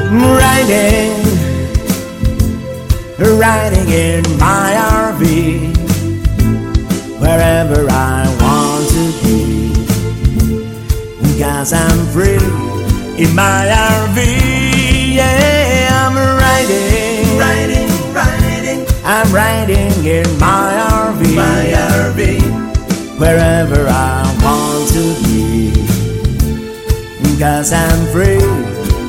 Riding, riding in my RV, wherever I want to be, 'cause I'm free in my RV. Yeah, I'm riding, riding, riding. I'm riding in my RV, wherever I want to be, 'cause I'm free